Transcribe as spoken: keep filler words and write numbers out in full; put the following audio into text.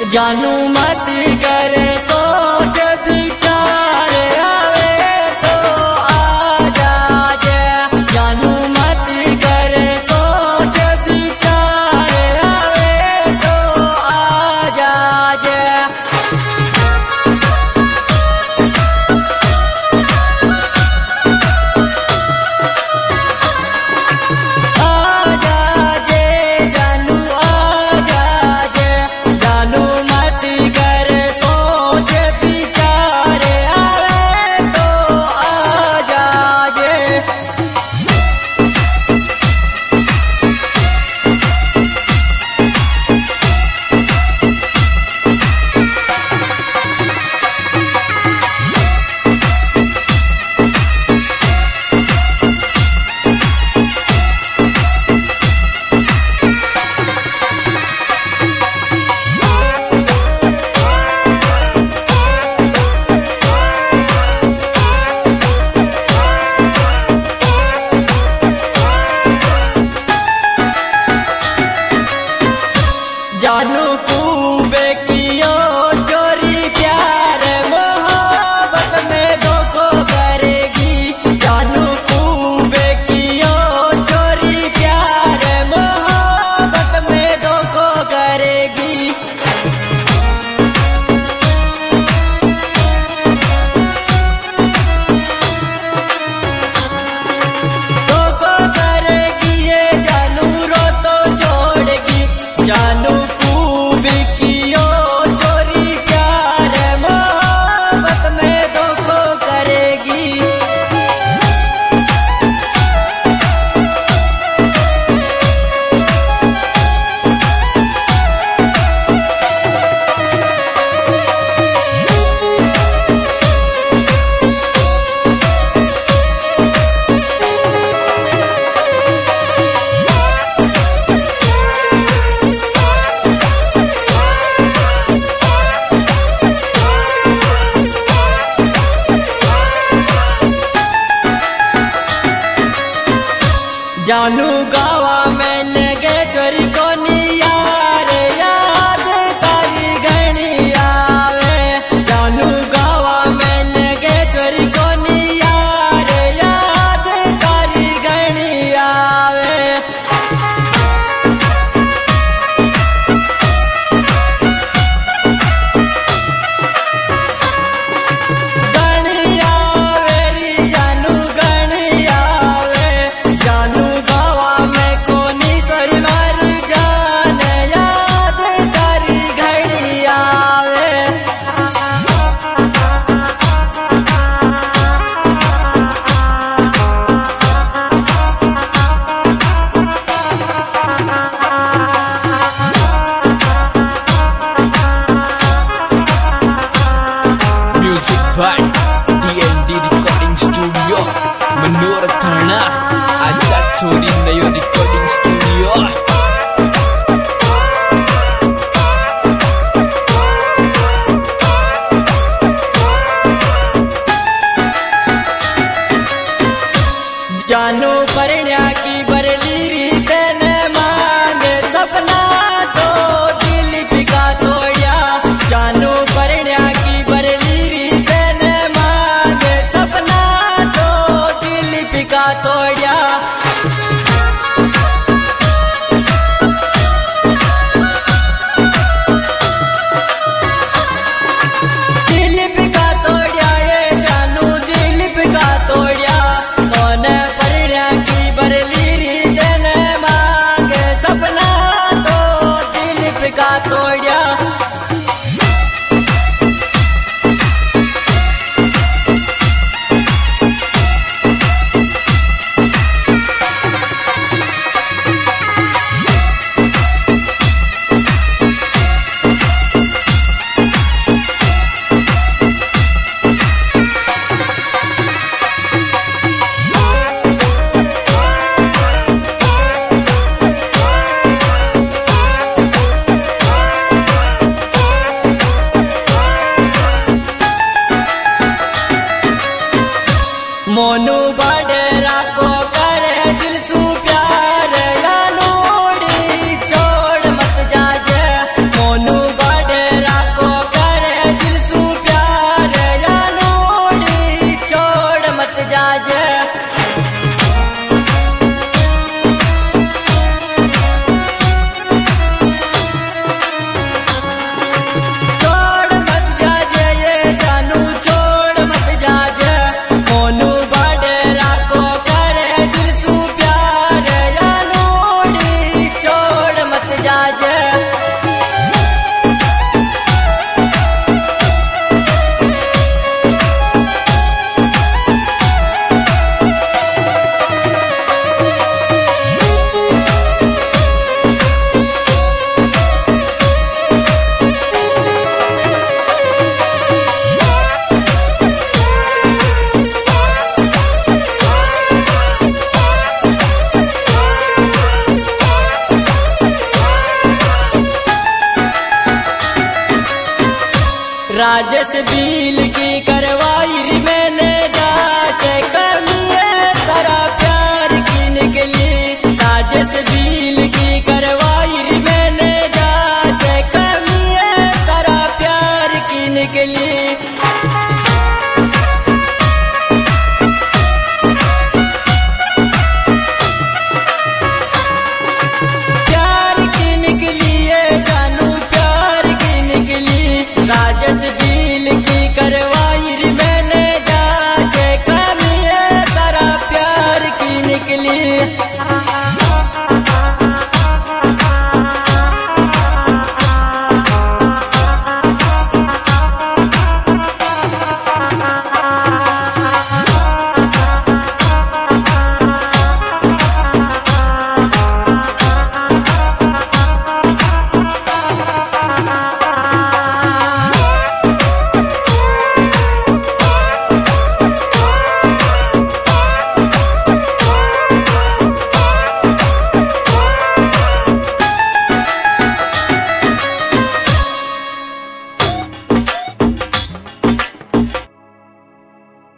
जानू मत करे सोच विचार आवे तो आ जाजे। जानू मत करे सोच विचार आवे तो आ जाजे। जानू कूबे कियो चोरी प्यार मोहब्बत में धोखो करेगी। जानू कूबे कियो चोरी प्यार मोहब्बत में धोखो करेगी। धोखो करेगी ये जानू रो तो छोड़ेगी। जानू कियो चोरी प्यार मोहब्बत में धोखो करेगी। जानू गावा मैंने गे चोरी कोनी यार याद तारी घणी आवे। जानू गावा मैंने गे चोरी कोनी यार याद तारी घणी आवे। घणी आवे री जानू घणी आवे। जानू by D N D Recording Studio Menur Thana Ajak Chori Nayo Recording Studio। जानू परण्या की बरली रीत ने मांगे सपना तो दिल पिका तोड़िया। जानू परण्या की बरली रीत ने मांगे सपना तो दिल पिका तोड़िया। दिल पिका तोड़िया ये जानू दिल पिका तोड़िया। कौन परण्या की बरली री राजेश बिल की करवाई री मैंने जाके कमिए तारा प्यार की निकली। राजेश बिल की करवाई री मैंने जाके कमिए तारा प्यार की निकली। राजेश बिल की करवाई री मैंने जाके कमिए तारा प्यार की निकली।